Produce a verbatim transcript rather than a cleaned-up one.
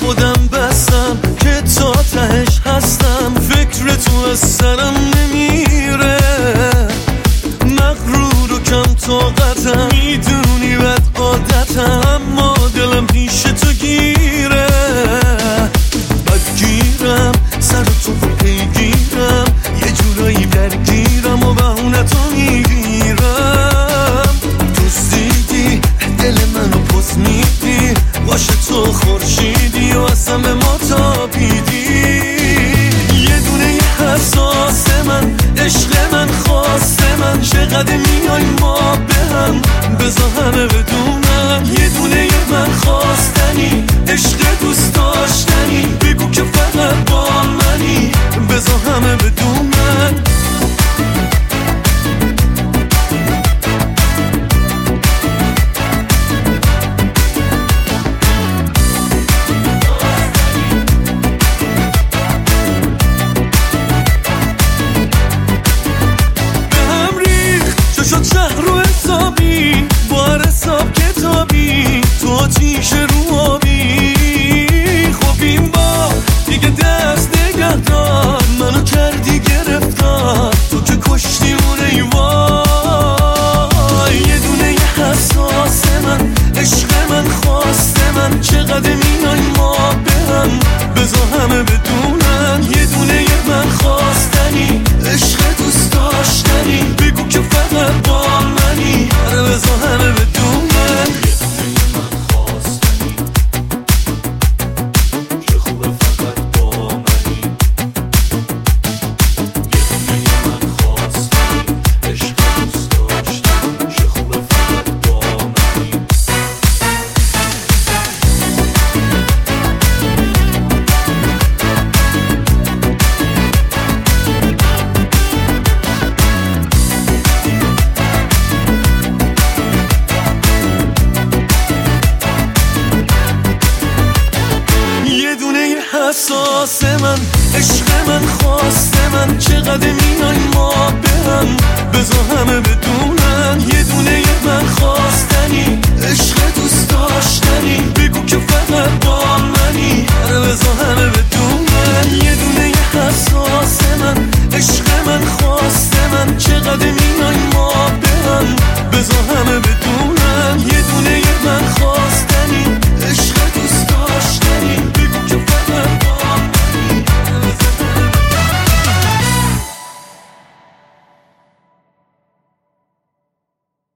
خودم بستم که تا تهش هستم، فکر تو از سرم نمیره، مغرور و کم طاقتم، میدونی بد عادتم، اما دلم پیش تو گیره، بدگیرم سر تو پیگیرم، یه جورایی درگیرم و بهونه تو میگیرم، دوستیدی دل منو پس میدی، باشه تو خورشیدی و اصلا به ما تابیدی، یه دونه یه حساس من، عشق من، خواست من، چقدر میای ما به هم، بذار همه بدونن، یه دونه یه من خواستنی، عشق دوست داشتنی، بگو که فقط با منی، بذار همه بدونن. شد شهر رو حسابی، بار حساب کتابی، تو آتیش رو آبی، خب این با دیگه دست نگه دار، منو کردی گرفتار، تو که کشتی اون ایوای، یه دونه یه حساس من، عشق من، خواست من، چقدر میای ما به هم، بذار همه بدونن، یه دونه یه من خواستنی، عشق دوست داشتنی، بگو که فقط با منی، آره بذار همه بدونن، یه دونه یه من خواستنی، چه خوبه فقط با منی، یه دونه یه من خواستنی، عشق دوست داشتنی، چه خوبه فقط با منی. حساس من، عشق من، خواست من، چقدر میای ما به هم، بذار همه بدونن، یه دونه یه من خواستنی، عشق دوست داشتنی، بگو که فقط با منی، آره بذار همه بدونن، یه دونه یه حساس من، عشق من، خواست من، چقدر میای ما به هم، بذار همه بدونن، یه دونه یه من